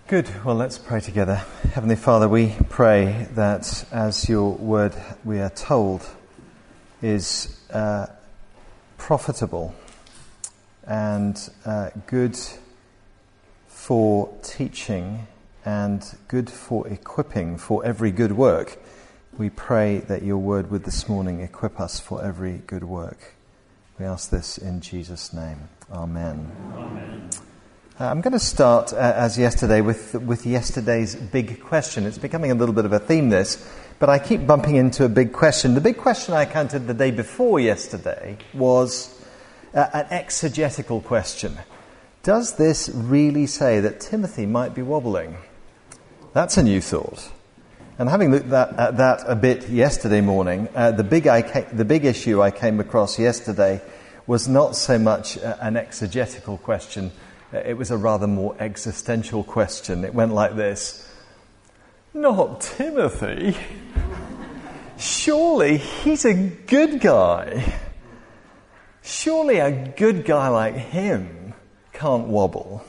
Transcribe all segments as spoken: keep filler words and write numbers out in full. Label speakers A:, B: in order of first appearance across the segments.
A: Good. Well, let's pray together. Heavenly Father, we pray that as your word, we are told, is uh, profitable and uh, good for teaching and good for equipping for every good work, we pray that your word would this morning equip us for every good work. We ask this in Jesus' name. Amen. Amen. Uh, I'm going to start, uh, as yesterday, with with yesterday's big question. It's becoming a little bit of a theme, this, but I keep bumping into a big question. The big question I encountered the day before yesterday was uh, an exegetical question. Does this really say that Timothy might be wobbling? That's a new thought. And having looked at, at that a bit yesterday morning, uh, the big I ca- the big issue I came across yesterday was not so much uh, an exegetical question. It was a rather more existential question. It went like this: not Timothy. Surely he's a good guy. Surely a good guy like him can't wobble.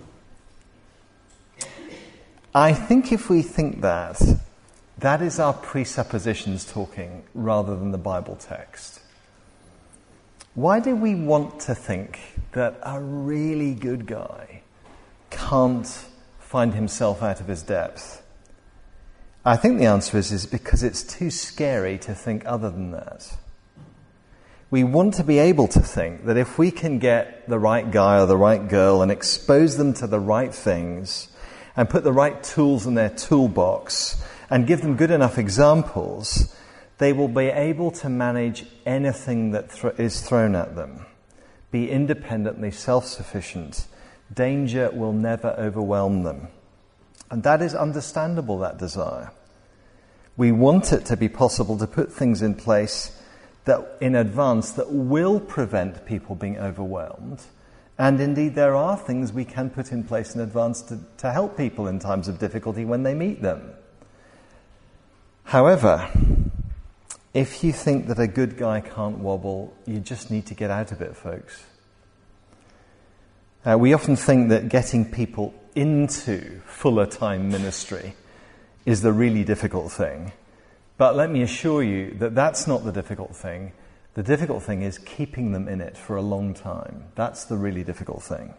A: I think if we think that, that is our presuppositions talking rather than the Bible text. Why do we want to think that a really good guy can't find himself out of his depth? I think the answer is, is because it's too scary to think other than that. We want to be able to think that if we can get the right guy or the right girl and expose them to the right things and put the right tools in their toolbox and give them good enough examples, they will be able to manage anything that th- is thrown at them, be independently self-sufficient. Danger will never overwhelm them. And that is understandable, that desire. We want it to be possible to put things in place that in advance that will prevent people being overwhelmed. And indeed, there are things we can put in place in advance to, to help people in times of difficulty when they meet them. However, if you think that a good guy can't wobble, you just need to get out of it, folks. Uh, we often think that getting people into fuller time ministry is the really difficult thing. But let me assure you that that's not the difficult thing. The difficult thing is keeping them in it for a long time. That's the really difficult thing.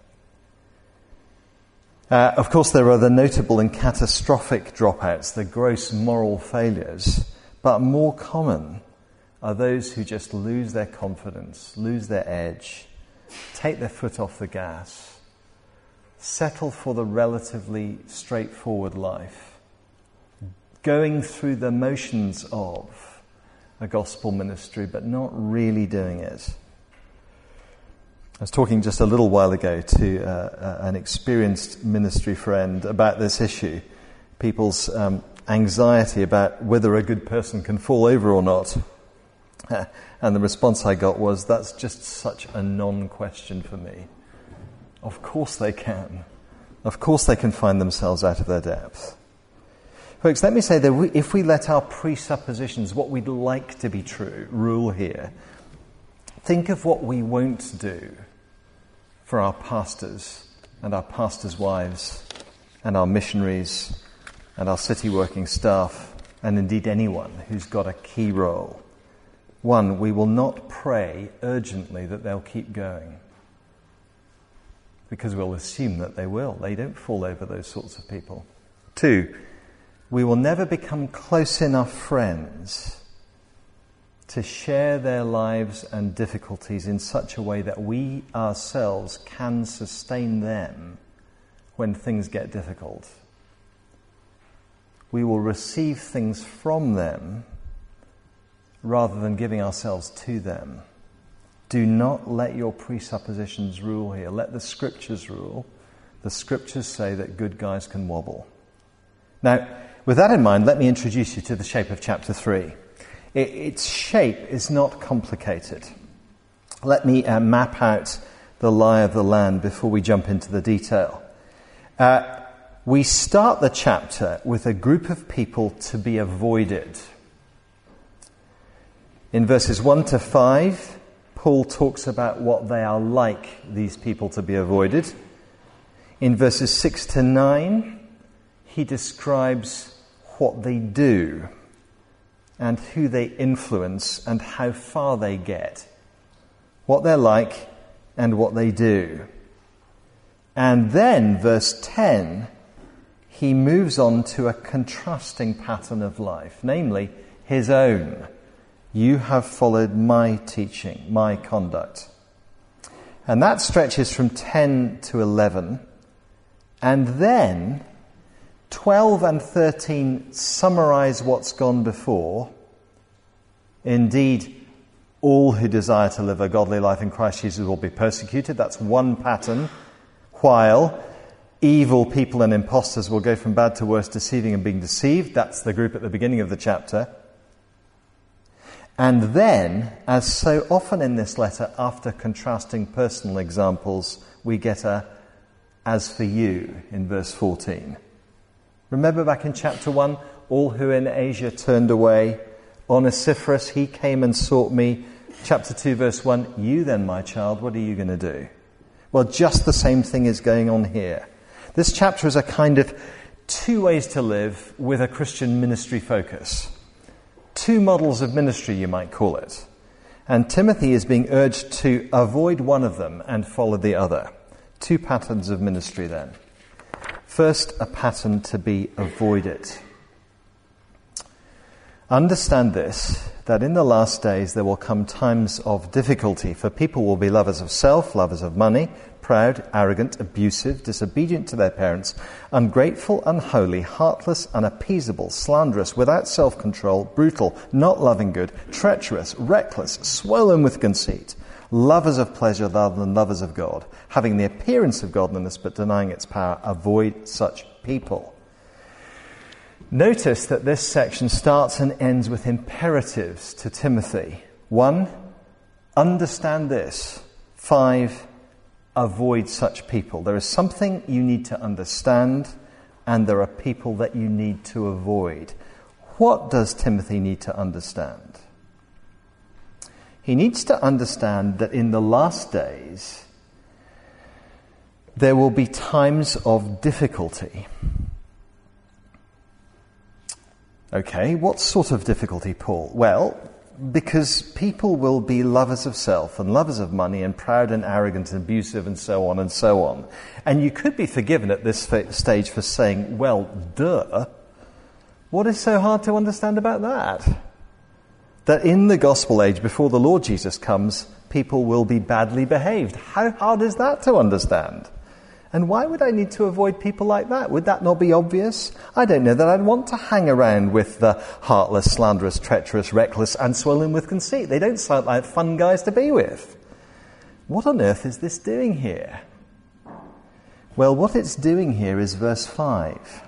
A: Uh, of course, there are the notable and catastrophic dropouts, the gross moral failures. But more common are those who just lose their confidence, lose their edge, take their foot off the gas, settle for the relatively straightforward life, going through the motions of a gospel ministry, but not really doing it. I was talking just a little while ago to uh, an experienced ministry friend about this issue. People's um, anxiety about whether a good person can fall over or not. And the response I got was, that's just such a non-question for me. Of course they can. Of course they can find themselves out of their depth. Folks, let me say that we, if we let our presuppositions, what we'd like to be true, rule here, think of what we won't do for our pastors and our pastors' wives and our missionaries and our city working staff, and indeed anyone who's got a key role. One, we will not pray urgently that they'll keep going, because we'll assume that they will. They don't fall over, those sorts of people. Two, we will never become close enough friends to share their lives and difficulties in such a way that we ourselves can sustain them when things get difficult. We will receive things from them rather than giving ourselves to them. Do not let your presuppositions rule here. Let the scriptures rule. The scriptures say that good guys can wobble. Now, with that in mind, let me introduce you to the shape of chapter three. It, its shape is not complicated. Let me uh, map out the lie of the land before we jump into the detail. Uh, We start the chapter with a group of people to be avoided. In verses one to five, Paul talks about what they are like, these people to be avoided. In verses six to nine, he describes what they do and who they influence and how far they get, what they're like and what they do. And then, verse ten, he moves on to a contrasting pattern of life, namely his own. You have followed my teaching, my conduct. And that stretches from ten to eleven. And then twelve and thirteen summarize what's gone before. Indeed, all who desire to live a godly life in Christ Jesus will be persecuted. That's one pattern. While evil people and impostors will go from bad to worse, deceiving and being deceived. That's the group at the beginning of the chapter. And then, as so often in this letter, after contrasting personal examples, we get a "as for you" in verse fourteen. Remember back in chapter one, all who in Asia turned away. Onesiphorus, he came and sought me. Chapter two, verse one, you then, my child, what are you going to do? Well, just the same thing is going on here. This chapter is a kind of two ways to live with a Christian ministry focus. Two models of ministry, you might call it. And Timothy is being urged to avoid one of them and follow the other. Two patterns of ministry then. First, a pattern to be avoided. Understand this, that in the last days there will come times of difficulty, for people will be lovers of self, lovers of money, proud, arrogant, abusive, disobedient to their parents, ungrateful, unholy, heartless, unappeasable, slanderous, without self-control, brutal, not loving good, treacherous, reckless, swollen with conceit, lovers of pleasure rather than lovers of God, having the appearance of godliness but denying its power. Avoid such people. Notice that this section starts and ends with imperatives to Timothy. One, understand this. Five, avoid such people. There is something you need to understand, and there are people that you need to avoid. What does Timothy need to understand? He needs to understand that in the last days, there will be times of difficulty. Okay, what sort of difficulty, Paul? Well, because people will be lovers of self and lovers of money and proud and arrogant and abusive and so on and so on. And you could be forgiven at this stage for saying, well, duh. What is so hard to understand about that? That in the gospel age, before the Lord Jesus comes, people will be badly behaved. How hard is that to understand? And why would I need to avoid people like that? Would that not be obvious? I don't know that I'd want to hang around with the heartless, slanderous, treacherous, reckless, and swollen with conceit. They don't sound like fun guys to be with. What on earth is this doing here? Well, what it's doing here is verse five.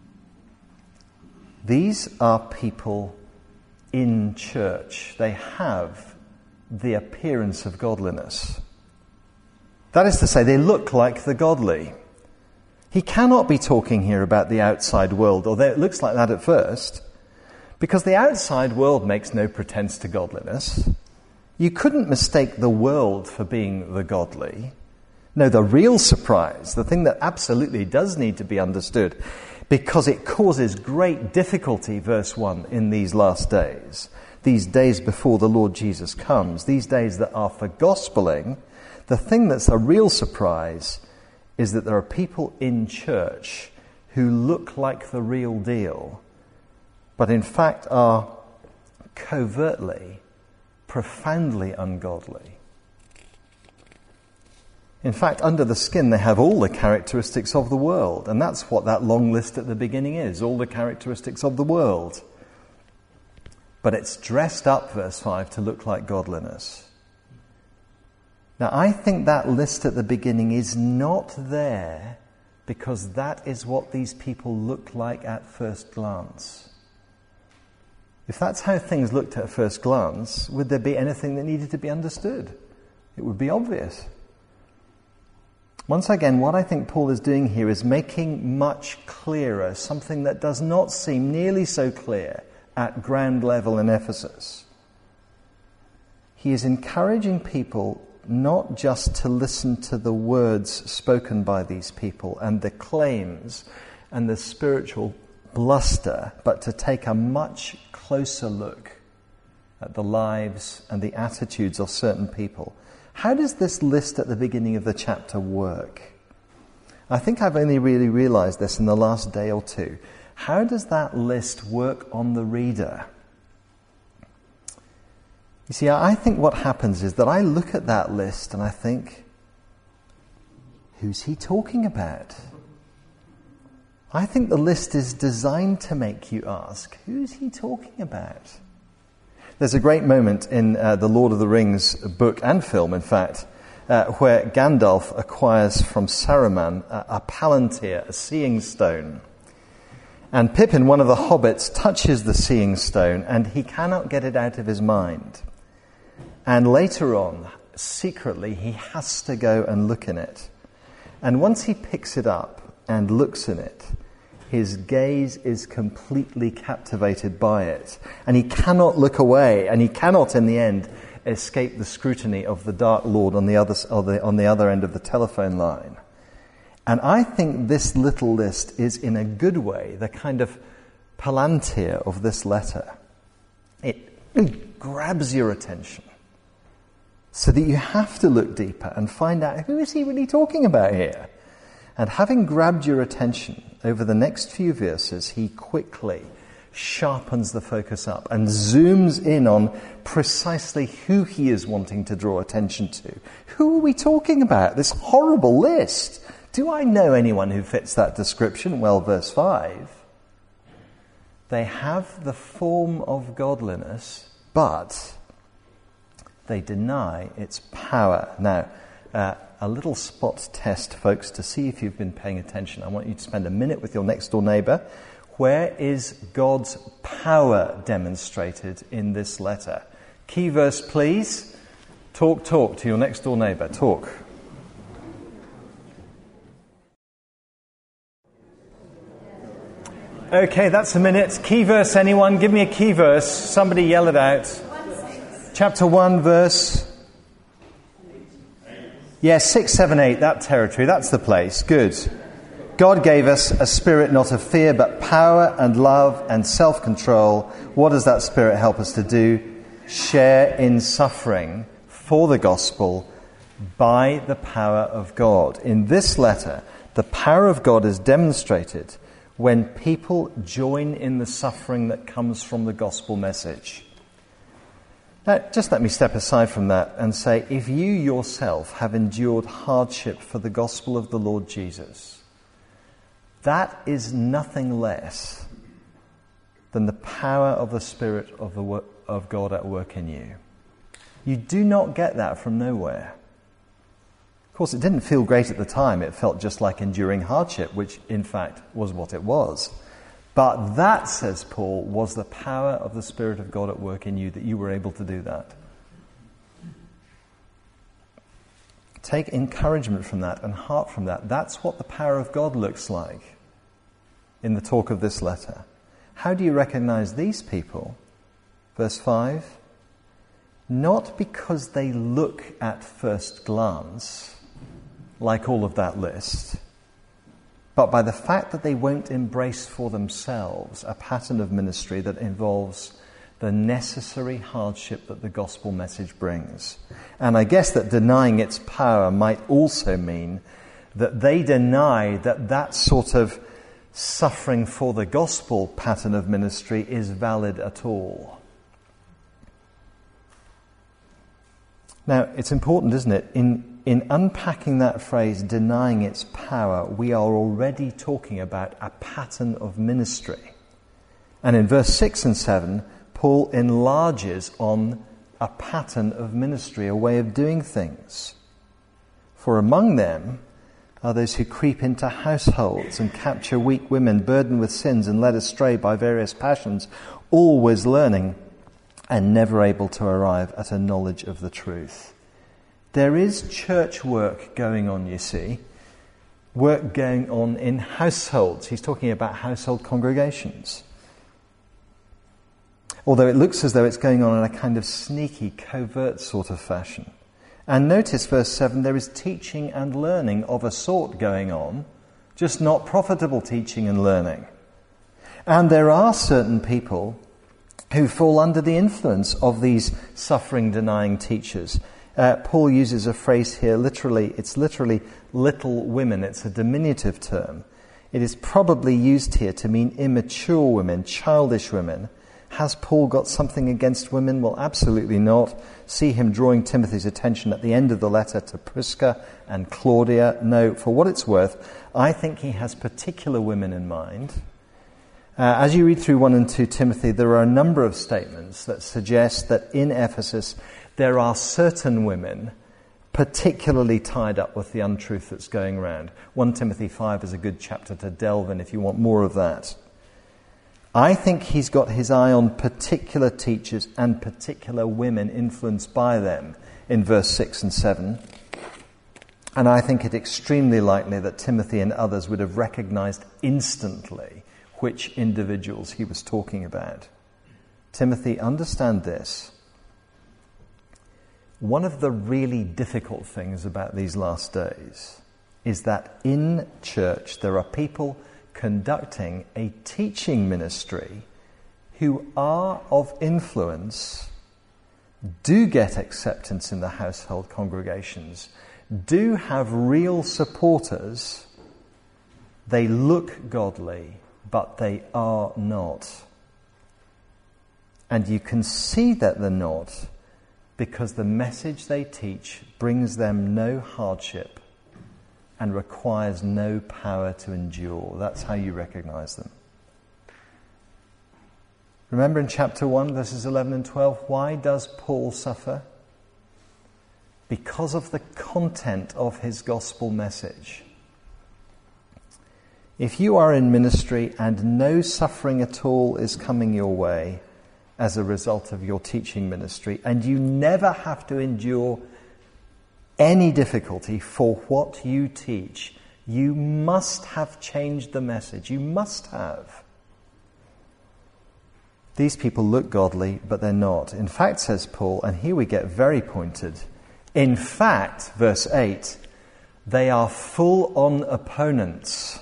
A: These are people in church. They have the appearance of godliness. That is to say, they look like the godly. He cannot be talking here about the outside world, although it looks like that at first, because the outside world makes no pretense to godliness. You couldn't mistake the world for being the godly. No, the real surprise, the thing that absolutely does need to be understood, because it causes great difficulty, verse one, in these last days, these days before the Lord Jesus comes, these days that are for gospeling. The thing that's a real surprise is that there are people in church who look like the real deal, but in fact are covertly, profoundly ungodly. In fact, under the skin, they have all the characteristics of the world, and that's what that long list at the beginning is, all the characteristics of the world. But it's dressed up, verse five, to look like godliness. Now, I think that list at the beginning is not there because that is what these people look like at first glance. If that's how things looked at first glance, would there be anything that needed to be understood? It would be obvious. Once again, what I think Paul is doing here is making much clearer something that does not seem nearly so clear at ground level in Ephesus. He is encouraging people not just to listen to the words spoken by these people and the claims and the spiritual bluster, but to take a much closer look at the lives and the attitudes of certain people. How does this list at the beginning of the chapter work? I think I've only really realized this in the last day or two. How does that list work on the reader? You see, I think what happens is that I look at that list and I think, who's he talking about? I think the list is designed to make you ask, who's he talking about? There's a great moment in uh, the Lord of the Rings book and film, in fact, uh, where Gandalf acquires from Saruman a, a palantir, a seeing stone. And Pippin, one of the hobbits, touches the seeing stone and he cannot get it out of his mind. And later on, secretly, he has to go and look in it. And once he picks it up and looks in it, his gaze is completely captivated by it. And he cannot look away, and he cannot, in the end, escape the scrutiny of the Dark Lord on the other, on the, on the other end of the telephone line. And I think this little list is, in a good way, the kind of palantir of this letter. It grabs your attention so that you have to look deeper and find out, who is he really talking about here? And having grabbed your attention, over the next few verses, he quickly sharpens the focus up and zooms in on precisely who he is wanting to draw attention to. Who are we talking about? This horrible list. Do I know anyone who fits that description? Well, verse five. They have the form of godliness, but they deny its power. Now, uh, a little spot test, folks, to see if you've been paying attention. I want you to spend a minute with your next door neighbour. Where is God's power demonstrated in this letter? Key verse, please. Talk, talk to your next door neighbour. Talk. Okay, that's a minute. Key verse, anyone? Give me a key verse. Somebody yell it out. Chapter one, verse... Yes, yeah, six, seven, eight, that territory, that's the place. Good. God gave us a spirit not of fear, but power and love and self-control. What does that spirit help us to do? Share in suffering for the gospel by the power of God. In this letter, the power of God is demonstrated when people join in the suffering that comes from the gospel message. Now, just let me step aside from that and say, if you yourself have endured hardship for the gospel of the Lord Jesus, that is nothing less than the power of the Spirit of, the wo- of God at work in you. You do not get that from nowhere. Of course, it didn't feel great at the time. It felt just like enduring hardship, which in fact was what it was. But that, says Paul, was the power of the Spirit of God at work in you, that you were able to do that. Take encouragement from that and heart from that. That's what the power of God looks like in the talk of this letter. How do you recognize these people? Verse five. Not because they look at first glance like all of that list, but by the fact that they won't embrace for themselves a pattern of ministry that involves the necessary hardship that the gospel message brings. And I guess that denying its power might also mean that they deny that that sort of suffering for the gospel pattern of ministry is valid at all. Now, it's important, isn't it? In In unpacking that phrase, denying its power, we are already talking about a pattern of ministry. And in verse six and seven, Paul enlarges on a pattern of ministry, a way of doing things. For among them are those who creep into households and capture weak women burdened with sins and led astray by various passions, always learning and never able to arrive at a knowledge of the truth. There is church work going on, you see. Work going on in households. He's talking about household congregations. Although it looks as though it's going on in a kind of sneaky, covert sort of fashion. And notice verse seven, there is teaching and learning of a sort going on, just not profitable teaching and learning. And there are certain people who fall under the influence of these suffering-denying teachers. Uh, Paul uses a phrase here, literally, it's literally little women. It's a diminutive term. It is probably used here to mean immature women, childish women. Has Paul got something against women? Well, absolutely not. See him drawing Timothy's attention at the end of the letter to Prisca and Claudia. No, for what it's worth, I think he has particular women in mind. Uh, as you read through one and two Timothy, there are a number of statements that suggest that in Ephesus there are certain women particularly tied up with the untruth that's going around. First Timothy five is a good chapter to delve in if you want more of that. I think he's got his eye on particular teachers and particular women influenced by them in verse six and seven. And I think it extremely likely that Timothy and others would have recognized instantly which individuals he was talking about. Timothy, understand this. One of the really difficult things about these last days is that in church there are people conducting a teaching ministry who are of influence, do get acceptance in the household congregations, do have real supporters, they look godly, but they are not. And you can see that they're not because the message they teach brings them no hardship and requires no power to endure. That's how you recognize them. Remember in chapter one, verses eleven and twelve, why does Paul suffer? Because of the content of his gospel message. If you are in ministry and no suffering at all is coming your way as a result of your teaching ministry, and you never have to endure any difficulty for what you teach, you must have changed the message. You must have. These people look godly, but they're not. In fact, says Paul, and here we get very pointed, in fact, verse eight, they are full-on opponents.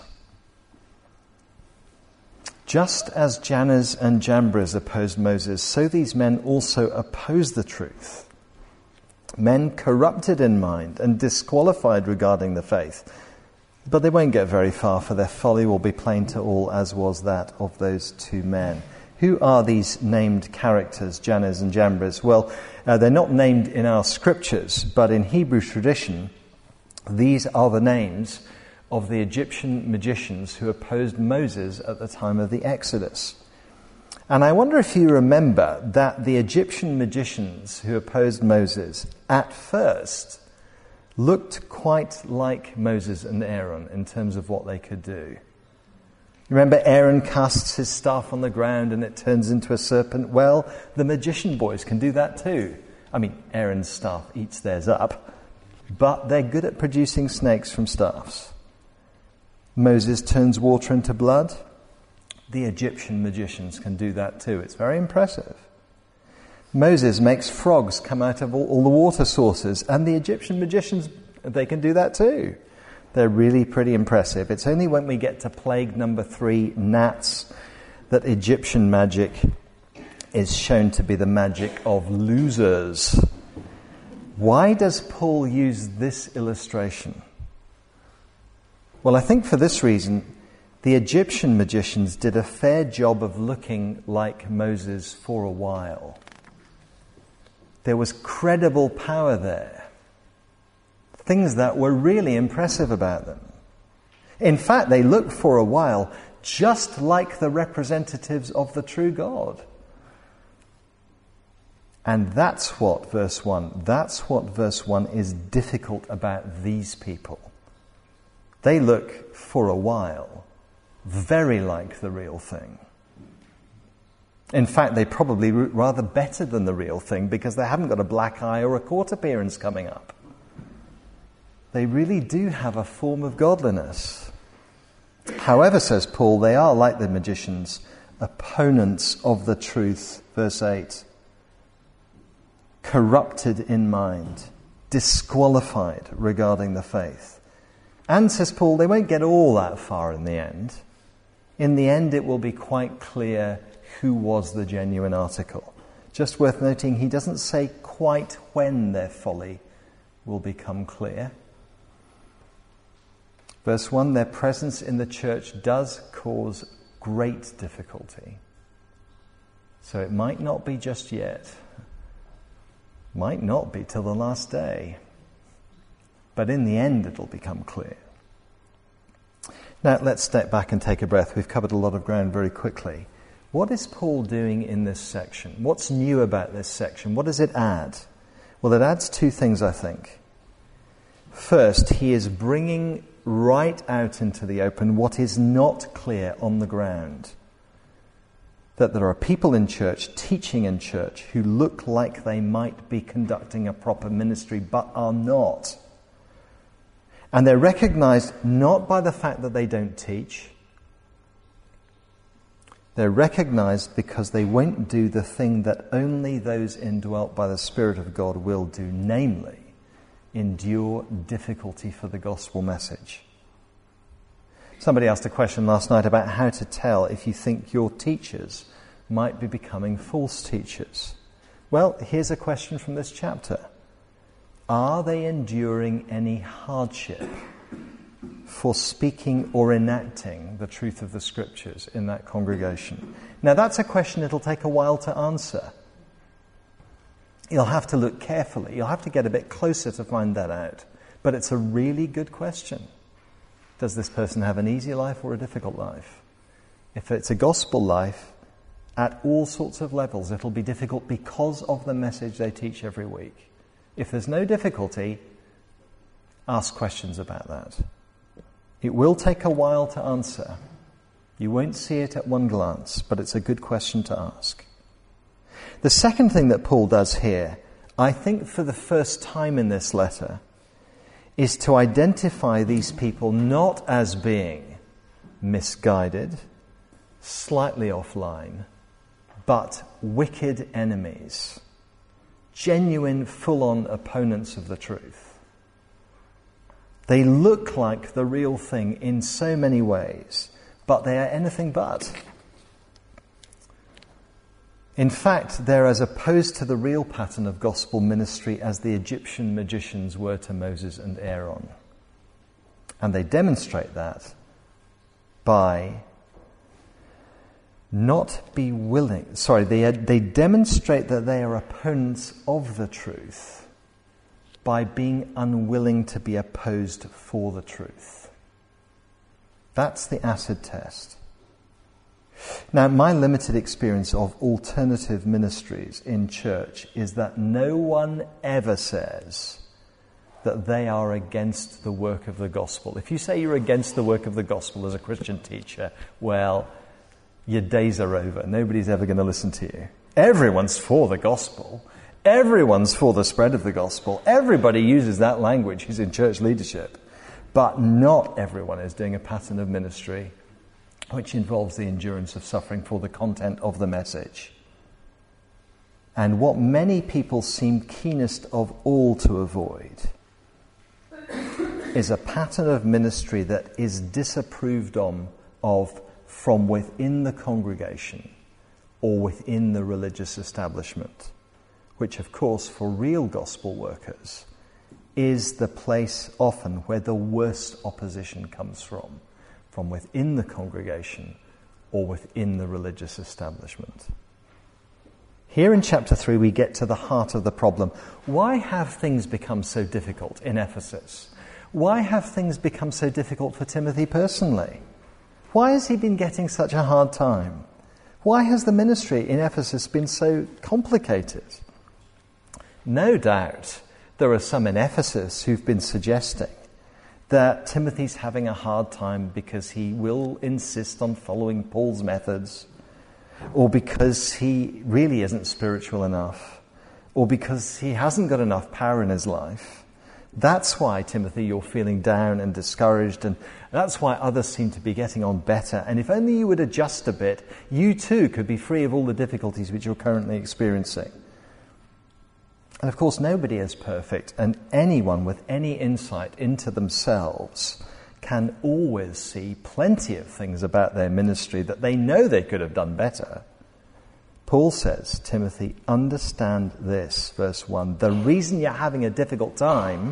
A: Just as Jannes and Jambres opposed Moses, so these men also oppose the truth. Men corrupted in mind and disqualified regarding the faith. But they won't get very far, for their folly will be plain to all, as was that of those two men. Who are these named characters, Jannes and Jambres? Well, uh, they're not named in our scriptures, but in Hebrew tradition, these are the names of the Egyptian magicians who opposed Moses at the time of the Exodus. And I wonder if you remember that the Egyptian magicians who opposed Moses at first looked quite like Moses and Aaron in terms of what they could do. Remember, Aaron casts his staff on the ground and it turns into a serpent. Well, the magician boys can do that too. I mean, Aaron's staff eats theirs up, but they're good at producing snakes from staffs. Moses turns water into blood. The Egyptian magicians can do that too. It's very impressive. Moses makes frogs come out of all, all the water sources, and the Egyptian magicians, they can do that too. They're really pretty impressive. It's only when we get to plague number three, gnats, that Egyptian magic is shown to be the magic of losers. Why does Paul use this illustration? Well, I think for this reason, the Egyptian magicians did a fair job of looking like Moses for a while. There was credible power there. Things that were really impressive about them. In fact, they looked for a while just like the representatives of the true God. And that's what verse one, that's what verse one is difficult about these people. They look for a while very like the real thing. In fact, they probably look rather better than the real thing because they haven't got a black eye or a court appearance coming up. They really do have a form of godliness. However, says Paul, they are like the magicians, opponents of the truth, verse eight. Corrupted in mind, disqualified regarding the faith. And, says Paul, they won't get all that far in the end. In the end, it will be quite clear who was the genuine article. Just worth noting, he doesn't say quite when their folly will become clear. Verse one, their presence in the church does cause great difficulty. So it might not be just yet. Might not be till the last day. But in the end, it'll become clear. Now, let's step back and take a breath. We've covered a lot of ground very quickly. What is Paul doing in this section? What's new about this section? What does it add? Well, it adds two things, I think. First, he is bringing right out into the open what is not clear on the ground. That there are people in church, teaching in church, who look like they might be conducting a proper ministry, but are not. And they're recognized not by the fact that they don't teach. They're recognized because they won't do the thing that only those indwelt by the Spirit of God will do, namely, endure difficulty for the gospel message. Somebody asked a question last night about how to tell if you think your teachers might be becoming false teachers. Well, here's a question from this chapter. Are they enduring any hardship for speaking or enacting the truth of the Scriptures in that congregation? Now, that's a question it'll take a while to answer. You'll have to look carefully. You'll have to get a bit closer to find that out. But it's a really good question. Does this person have an easy life or a difficult life? If it's a gospel life, at all sorts of levels, it'll be difficult because of the message they teach every week. If there's no difficulty, ask questions about that. It will take a while to answer. You won't see it at one glance, but it's a good question to ask. The second thing that Paul does here, I think for the first time in this letter, is to identify these people not as being misguided, slightly offline, but wicked enemies. Genuine, full-on opponents of the truth. They look like the real thing in so many ways, but they are anything but. In fact, they're as opposed to the real pattern of gospel ministry as the Egyptian magicians were to Moses and Aaron. And they demonstrate that by not be willing, sorry, they, they demonstrate that they are opponents of the truth by being unwilling to be opposed for the truth. That's the acid test. Now, my limited experience of alternative ministries in church is that no one ever says that they are against the work of the gospel. If you say you're against the work of the gospel as a Christian teacher, well, your days are over. Nobody's ever going to listen to you. Everyone's for the gospel. Everyone's for the spread of the gospel. Everybody uses that language who's in church leadership. But not everyone is doing a pattern of ministry which involves the endurance of suffering for the content of the message. And what many people seem keenest of all to avoid is a pattern of ministry that is disapproved on, of from within the congregation or within the religious establishment, which of course for real gospel workers is the place often where the worst opposition comes from, from within the congregation or within the religious establishment. Here in chapter three we get to the heart of the problem. Why have things become so difficult in Ephesus? Why have things become so difficult for Timothy personally? Why has he been getting such a hard time? Why has the ministry in Ephesus been so complicated? No doubt there are some in Ephesus who've been suggesting that Timothy's having a hard time because he will insist on following Paul's methods, or because he really isn't spiritual enough, or because he hasn't got enough power in his life. That's why, Timothy, you're feeling down and discouraged, and that's why others seem to be getting on better. And if only you would adjust a bit, you too could be free of all the difficulties which you're currently experiencing. And of course, nobody is perfect, and anyone with any insight into themselves can always see plenty of things about their ministry that they know they could have done better. Paul says, Timothy, understand this, verse one. The reason you're having a difficult time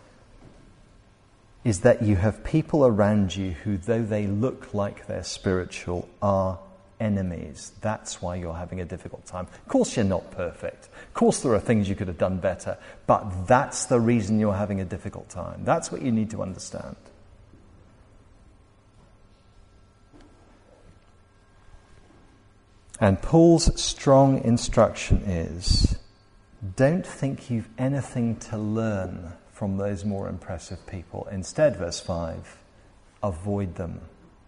A: is that you have people around you who, though they look like they're spiritual, are enemies. That's why you're having a difficult time. Of course you're not perfect. Of course there are things you could have done better. But that's the reason you're having a difficult time. That's what you need to understand. And Paul's strong instruction is, don't think you've anything to learn from those more impressive people. Instead, verse five, avoid them.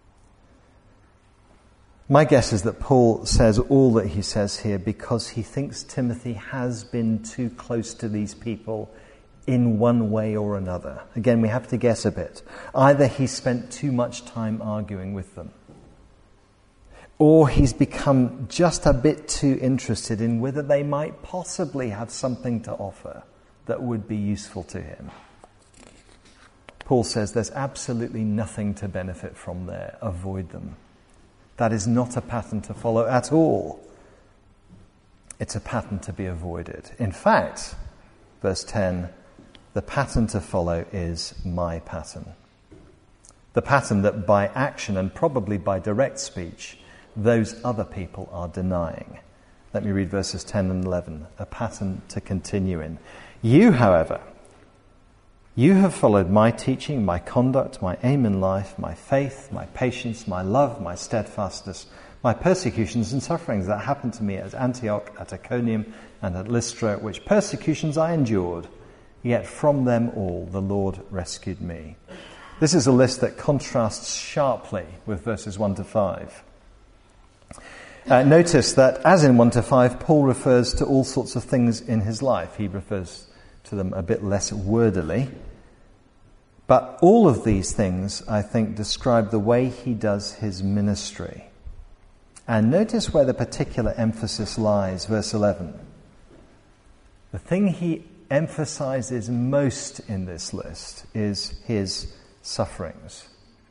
A: My guess is that Paul says all that he says here because he thinks Timothy has been too close to these people in one way or another. Again, we have to guess a bit. Either he spent too much time arguing with them, or he's become just a bit too interested in whether they might possibly have something to offer that would be useful to him. Paul says there's absolutely nothing to benefit from there. Avoid them. That is not a pattern to follow at all. It's a pattern to be avoided. In fact, verse ten, the pattern to follow is my pattern. The pattern that by action and probably by direct speech, those other people are denying. Let me read verses ten and eleven, a pattern to continue in. You, however, you have followed my teaching, my conduct, my aim in life, my faith, my patience, my love, my steadfastness, my persecutions and sufferings that happened to me at Antioch, at Iconium, and at Lystra, which persecutions I endured, yet from them all the Lord rescued me. This is a list that contrasts sharply with verses one to five. Uh, notice that, as in one to five, Paul refers to all sorts of things in his life. He refers to them a bit less wordily. But all of these things, I think, describe the way he does his ministry. And notice where the particular emphasis lies, verse eleven. The thing he emphasizes most in this list is his sufferings.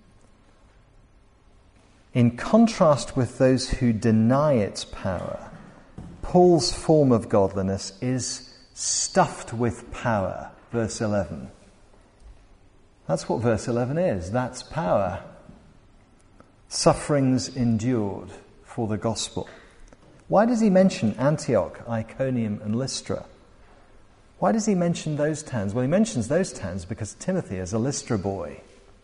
A: In contrast with those who deny its power, Paul's form of godliness is stuffed with power, verse eleven. That's what verse eleven is. That's power. Sufferings endured for the gospel. Why does he mention Antioch, Iconium, and Lystra? Why does he mention those towns? Well, he mentions those towns because Timothy is a Lystra boy.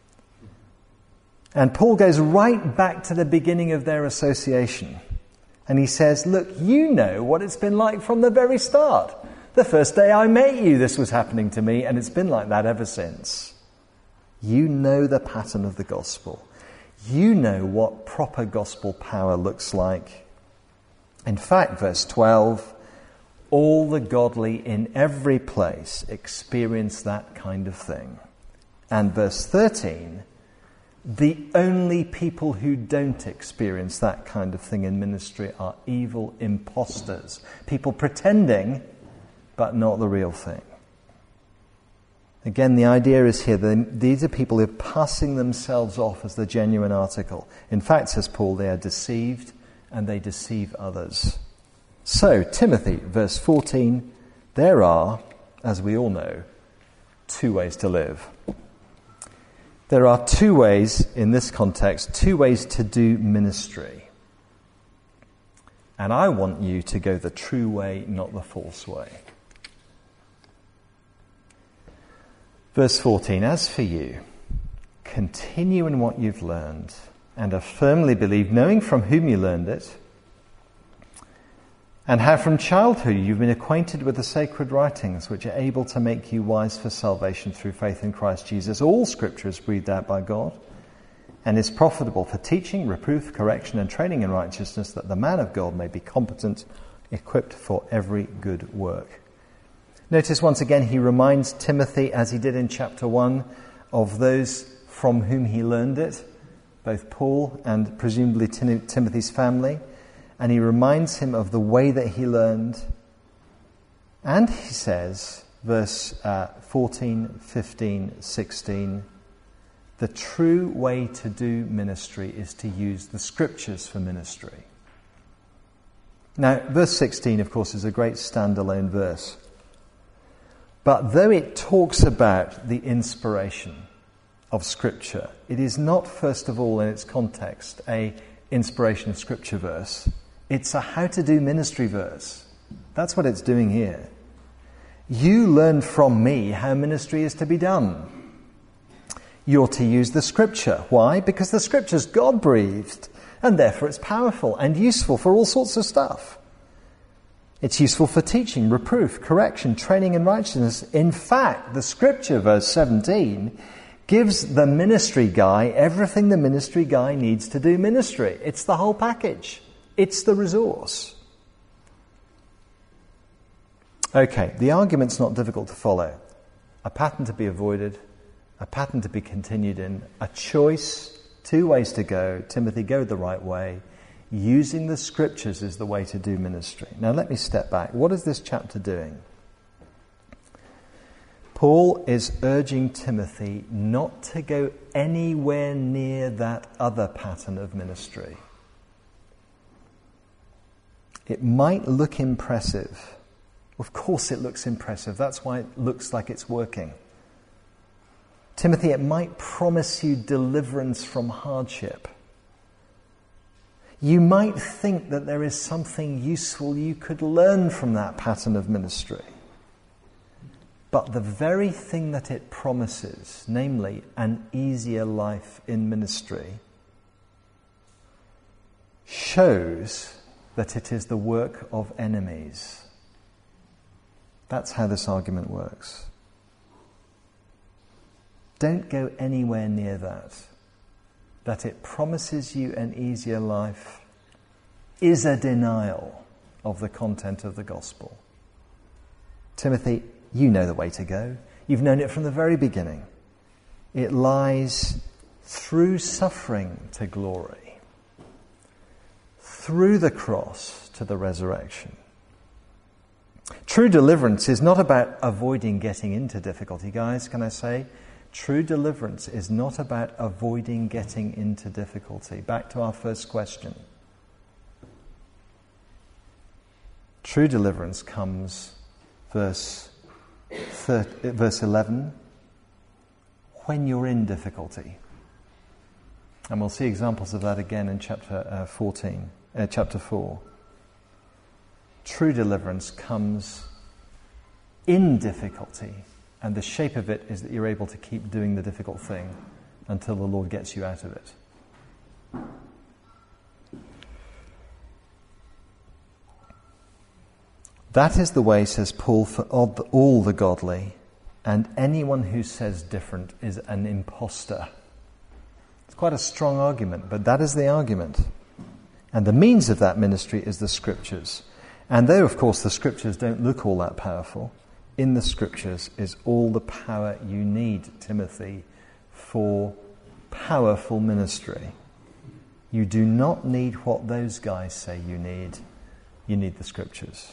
A: And Paul goes right back to the beginning of their association. And he says, look, you know what it's been like from the very start. The first day I met you, this was happening to me, and it's been like that ever since. You know the pattern of the gospel. You know what proper gospel power looks like. In fact, verse twelve, all the godly in every place experience that kind of thing. And verse thirteen, the only people who don't experience that kind of thing in ministry are evil imposters. People pretending, but not the real thing. Again, the idea is here that these are people who are passing themselves off as the genuine article. In fact, says Paul, they are deceived and they deceive others. So, Timothy, verse fourteen, there are, as we all know, two ways to live. There are two ways, in this context, two ways to do ministry. And I want you to go the true way, not the false way. Verse fourteen, as for you, continue in what you've learned and have firmly believed, knowing from whom you learned it, and how from childhood you've been acquainted with the sacred writings, which are able to make you wise for salvation through faith in Christ Jesus. All Scripture is breathed out by God and is profitable for teaching, reproof, correction, and training in righteousness, that the man of God may be competent, equipped for every good work. Notice once again he reminds Timothy, as he did in chapter one, of those from whom he learned it, both Paul and presumably Tim- Timothy's family. And he reminds him of the way that he learned. And he says, verse uh, fourteen, fifteen, sixteen, The true way to do ministry is to use the Scriptures for ministry. Now, verse sixteen, of course, is a great standalone verse. But though it talks about the inspiration of Scripture, it is not, first of all, in its context, a inspiration of Scripture verse. It's a how to do ministry verse. That's what it's doing here. You learn from me how ministry is to be done. You're to use the Scripture. Why? Because the Scripture's God-breathed, and therefore it's powerful and useful for all sorts of stuff. It's useful for teaching, reproof, correction, training in righteousness. In fact, the Scripture, verse seventeen, gives the ministry guy everything the ministry guy needs to do ministry. It's the whole package. It's the resource. Okay, the argument's not difficult to follow. A pattern to be avoided, a pattern to be continued in, a choice, two ways to go. Timothy, go the right way. Using the Scriptures is the way to do ministry. Now let me step back. What is this chapter doing? Paul is urging Timothy not to go anywhere near that other pattern of ministry. It might look impressive. Of course it looks impressive. That's why it looks like it's working. Timothy, it might promise you deliverance from hardship. You might think that there is something useful you could learn from that pattern of ministry. But the very thing that it promises, namely an easier life in ministry, shows that it is the work of enemies. That's how this argument works. Don't go anywhere near that. That it promises you an easier life is a denial of the content of the gospel. Timothy, you know the way to go. You've known it from the very beginning. It lies through suffering to glory, through the cross to the resurrection. True deliverance is not about avoiding getting into difficulty, guys, can I say? True deliverance is not about avoiding getting into difficulty. Back to our first question. True deliverance comes, verse thirty, verse eleven, when you're in difficulty. And we'll see examples of that again in chapter uh, fourteen, uh, chapter four. True deliverance comes in difficulty. And the shape of it is that you're able to keep doing the difficult thing until the Lord gets you out of it. That is the way, says Paul, for all the godly, and anyone who says different is an impostor. It's quite a strong argument, but that is the argument. And the means of that ministry is the Scriptures. And though, of course, the Scriptures don't look all that powerful, in the Scriptures is all the power you need, Timothy, for powerful ministry. You do not need what those guys say you need. You need the Scriptures.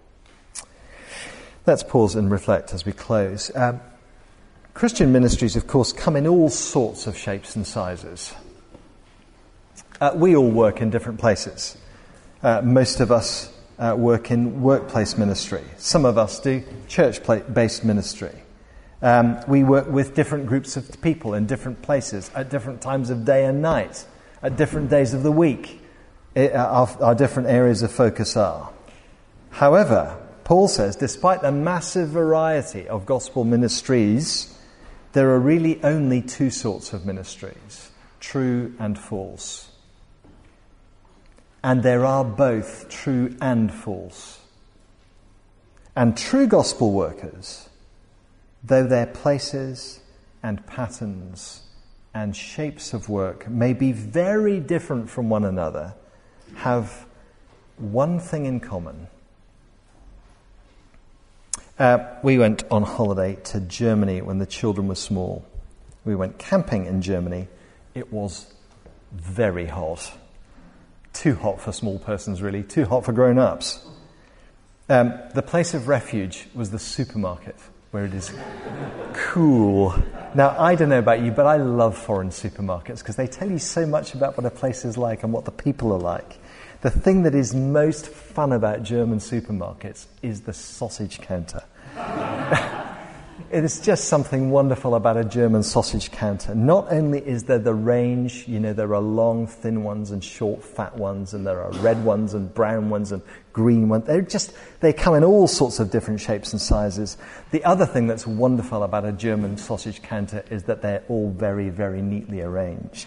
A: Let's pause and reflect as we close. Um, Christian ministries, of course, come in all sorts of shapes and sizes. Uh, we all work in different places. Uh, most of us Uh, work in workplace ministry. Some of us do church-based ministry. Um, we work with different groups of people in different places, at different times of day and night, at different days of the week. It, uh, our, our different areas of focus are. However, Paul says, despite the massive variety of gospel ministries, there are really only two sorts of ministries, true and false. And there are both true and false. And true gospel workers, though their places and patterns and shapes of work may be very different from one another, have one thing in common. Uh, we went on holiday to Germany when the children were small. We went camping in Germany. It was very hot. Too hot for small persons, really. Too hot for grown-ups. Um, the place of refuge was the supermarket. where it is cool. Now, I don't know about you, but I love foreign supermarkets because they tell you so much about what a place is like and what the people are like. The thing that is most fun about German supermarkets is the sausage counter. It is just something wonderful about a German sausage counter. Not only is there the range, you know, there are long, thin ones and short, fat ones, and there are red ones and brown ones and green ones. They're just, they come in all sorts of different shapes and sizes. The other thing that's wonderful about a German sausage counter is that they're all very, very neatly arranged.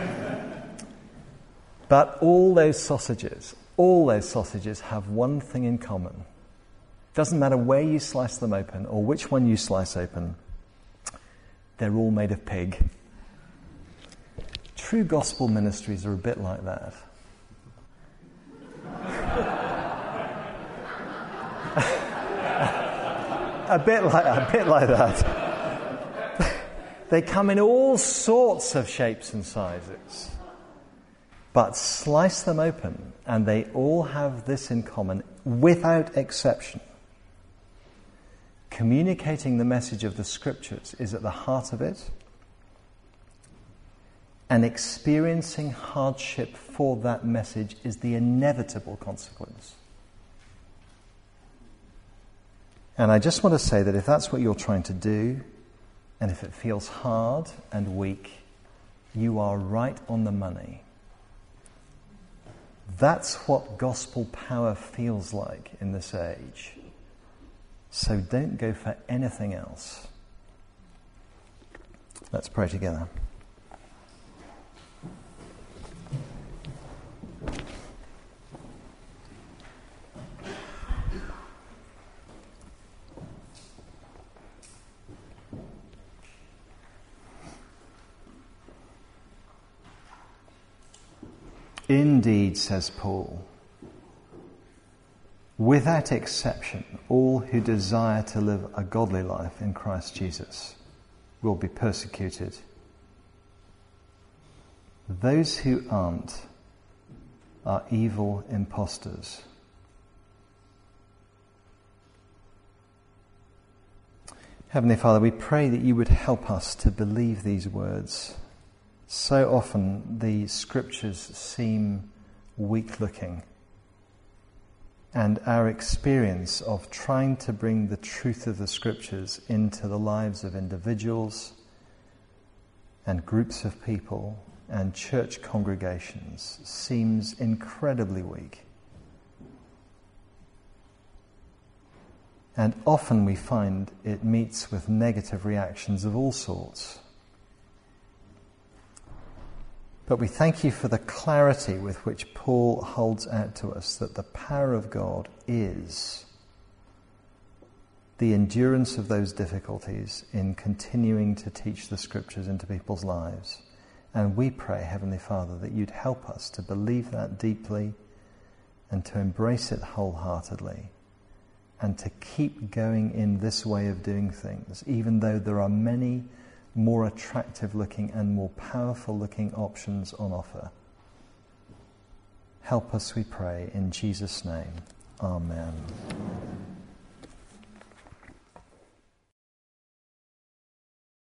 A: But all those sausages, all those sausages have one thing in common. Doesn't matter where you slice them open or which one you slice open, they're all made of pig. True gospel ministries are a bit like that. a bit like a bit like that. They come in all sorts of shapes and sizes. But slice them open and they all have this in common without exception. Communicating the message of the Scriptures is at the heart of it, and experiencing hardship for that message is the inevitable consequence. And I just want to say that if that's what you're trying to do, and if it feels hard and weak, you are right on the money. That's what gospel power feels like in this age. So don't go for anything else. Let's pray together. Indeed, says Paul, without exception, all who desire to live a godly life in Christ Jesus will be persecuted. Those who aren't are evil impostors. Heavenly Father, we pray that you would help us to believe these words. So often the Scriptures seem weak-looking. And our experience of trying to bring the truth of the Scriptures into the lives of individuals and groups of people and church congregations seems incredibly weak. And often we find it meets with negative reactions of all sorts. But we thank you for the clarity with which Paul holds out to us that the power of God is the endurance of those difficulties in continuing to teach the Scriptures into people's lives. And we pray, Heavenly Father, that you'd help us to believe that deeply and to embrace it wholeheartedly and to keep going in this way of doing things, even though there are many more attractive looking and more powerful looking options on offer. Help us, we pray, in Jesus' name. Amen.